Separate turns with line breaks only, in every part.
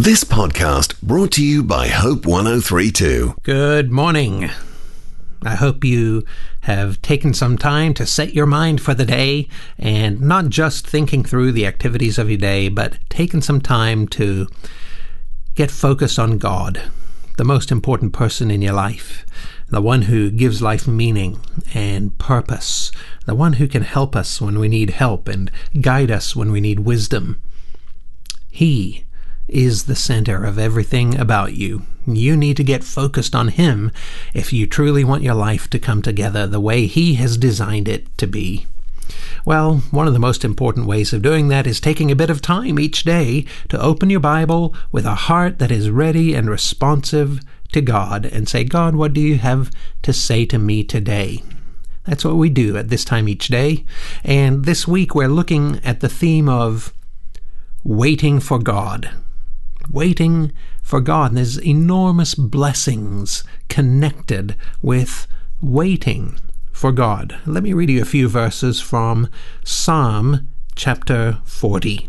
This podcast brought to you by Hope 103.2.
Good morning. I hope you have taken some time to set your mind for the day and not just thinking through the activities of your day, but taken some time to get focused on God, the most important person in your life, the one who gives life meaning and purpose, the one who can help us when we need help and guide us when we need wisdom. He is the center of everything about you. You need to get focused on Him if you truly want your life to come together the way He has designed it to be. Well, one of the most important ways of doing that is taking a bit of time each day to open your Bible with a heart that is ready and responsive to God and say, God, what do you have to say to me today? That's what we do at this time each day. And this week we're looking at the theme of waiting for God. Waiting for God. And there's enormous blessings connected with waiting for God. Let me read you a few verses from Psalm chapter 40.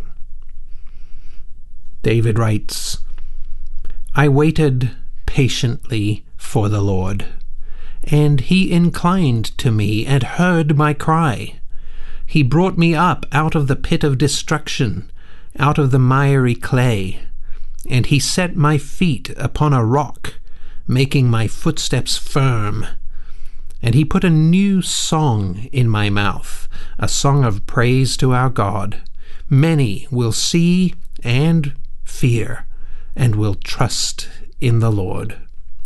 David writes, I waited patiently for the Lord, and He inclined to me and heard my cry. He brought me up out of the pit of destruction, out of the miry clay, and He set my feet upon a rock, making my footsteps firm. And He put a new song in my mouth, a song of praise to our God. Many will see and fear, and will trust in the Lord.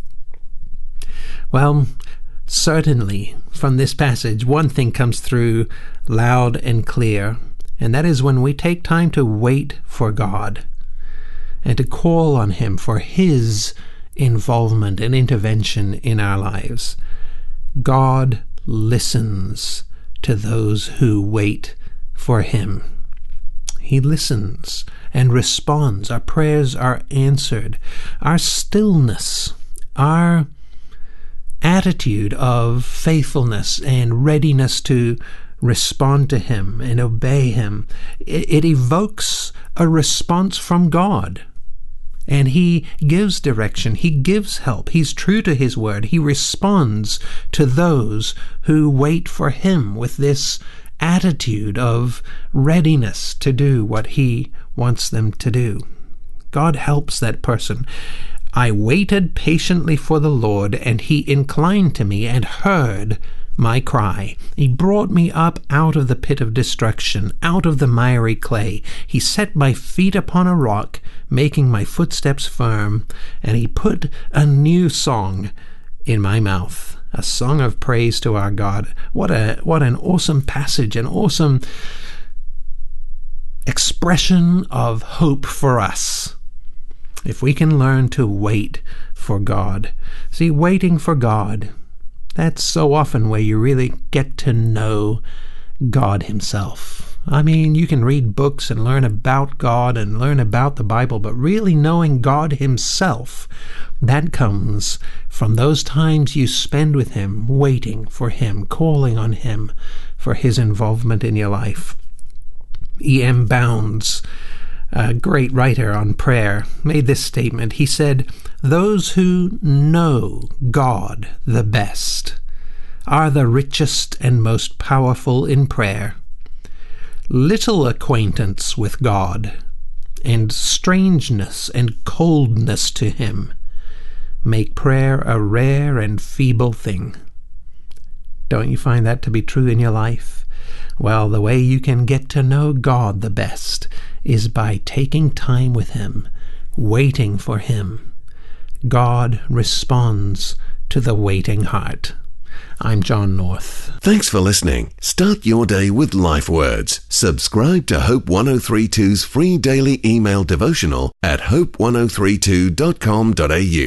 Well, certainly from this passage, one thing comes through loud and clear, and that is when we take time to wait for God and to call on Him for His involvement and intervention in our lives. God listens to those who wait for Him. He listens and responds. Our prayers are answered. Our stillness, our attitude of faithfulness and readiness to respond to Him and obey Him, it evokes a response from God. And He gives direction. He gives help. He's true to His word. He responds to those who wait for Him with this attitude of readiness to do what He wants them to do. God helps that person. I waited patiently for the Lord, and He inclined to me and heard my cry. He brought me up out of the pit of destruction, out of the miry clay. He set my feet upon a rock, making my footsteps firm, and He put a new song in my mouth, a song of praise to our God. What an awesome passage, an awesome expression of hope for us, if we can learn to wait for God. See, waiting for God, that's so often where you really get to know God Himself. I mean, you can read books and learn about God and learn about the Bible, but really knowing God Himself, that comes from those times you spend with Him, waiting for Him, calling on Him for His involvement in your life. E.M. Bounds, a great writer on prayer, made this statement. He said, those who know God the best are the richest and most powerful in prayer. Little acquaintance with God and strangeness and coldness to Him make prayer a rare and feeble thing. Don't you find that to be true in your life? Well, the way you can get to know God the best is by taking time with Him, waiting for Him. God responds to the waiting heart. I'm John North.
Thanks for listening. Start your day with Life Words. Subscribe to Hope 103.2's free daily email devotional at hope1032.com.au.